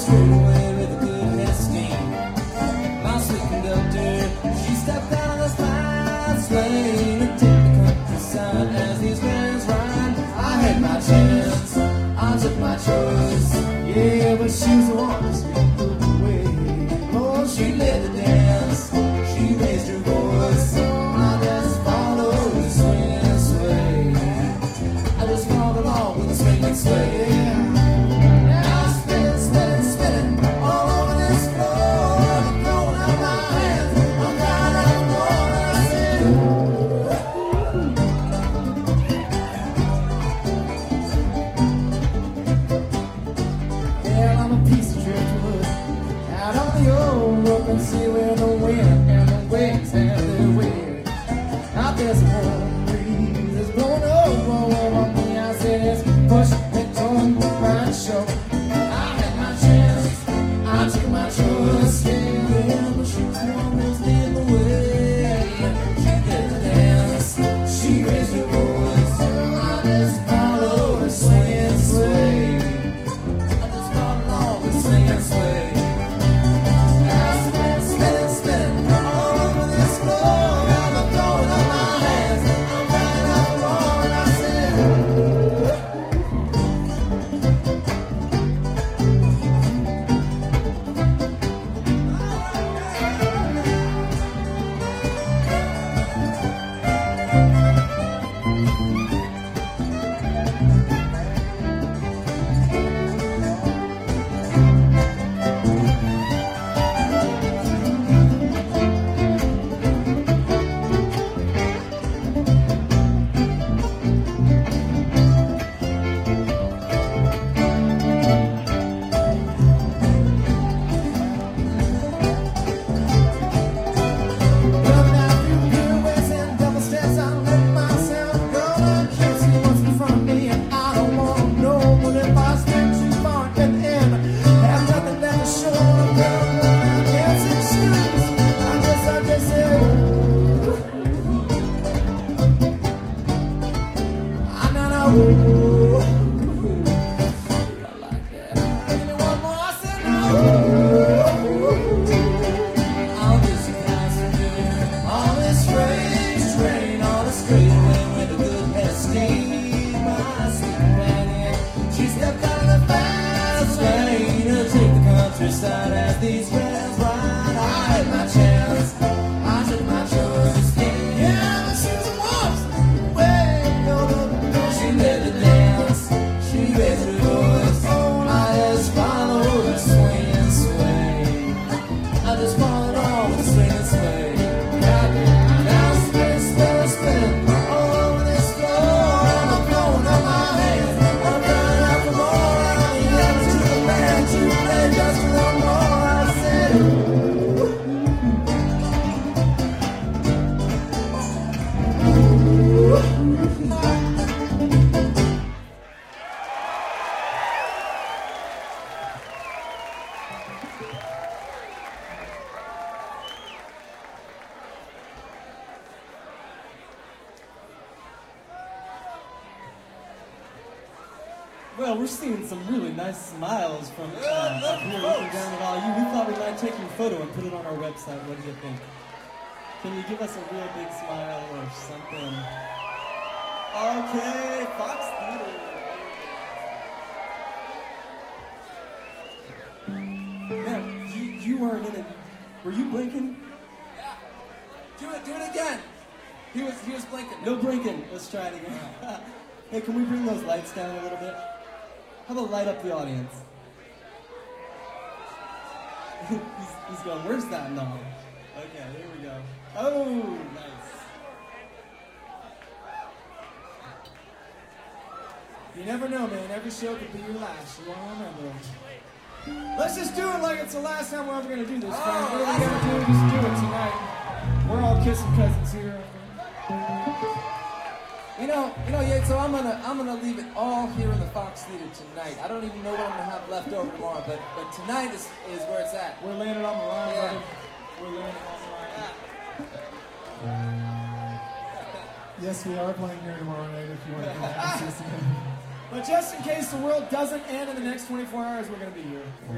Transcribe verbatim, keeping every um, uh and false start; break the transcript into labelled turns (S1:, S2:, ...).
S1: straight away with a good head of steam. My sweet conductor, she stepped out of the fast lane and took the countryside as these bands rhyme. I had my chance, I took my choice. Yeah, but she was the one to speak the way. Oh, she led the dance, she raised her voice. I just followed the swing and sway. I just followed along with the swing and sway. Now I'm spinning, spinning, spinning all over this floor. I'm throwing out my hands, I'm crying out more. I said, well, I'm a piece of driftwood out on the old open sea where the wind and the waves have their way. Out there's a warm breeze that's blowing over on me. I said it's push and torn right show. I had my chance, I took my choice. Yeah, but she was one that's in the way. She did the dance, she raised her voice. I just followed her swing and sway. I just followed along with swing and sway. Now spin, spin, spin all over this floor. I'm throwing up my hands, I'm crying out for more. And I said, countryside as these bands ride. I had my chance, I took my choice. Yeah, but she was a woman. Way, no, no, no. She led the dance, she raised her voice. I just followed her swing and sway. I just followed on with swing and sway. Now spin, spin, spin all over this floor. I'm throwing up my hands, I'm crying out for more. I yelled to the band to play just one more. I said,
S2: well, we're seeing some really nice smiles from uh, up here looking down at all you. We thought we might take your photo and put it on our website. What do you think? Can you give us a real big smile or something? Okay, Fox Theater. Man, you, you weren't in it. Were you blinking?
S1: yeah, do it, do it again. He was, he was blinking.
S2: No blinking. Let's try it again. Hey, can we bring those lights down a little bit? How about light up the audience? he's, he's going, where's that knob? Okay, here we go. Oh, nice.
S1: You never know, man. Every show could be your last. You won't remember. Let's just do it like it's the last time we're ever going to do this. Oh, what are we going to do? Just do it tonight. We're all kissing cousins here. You know, you know, yeah, so I'm gonna, I'm gonna leave it all here in the Fox Theater tonight. I don't even know what I'm gonna have left over tomorrow, but, but tonight is, is where it's at.
S2: We're laying it on the line,
S1: Yeah.
S2: brother. We're laying it on the line.
S3: Yes, we are playing here tomorrow night if you want to come back and see us again.
S1: But just in case the world doesn't end in the next twenty-four hours, we're gonna be here.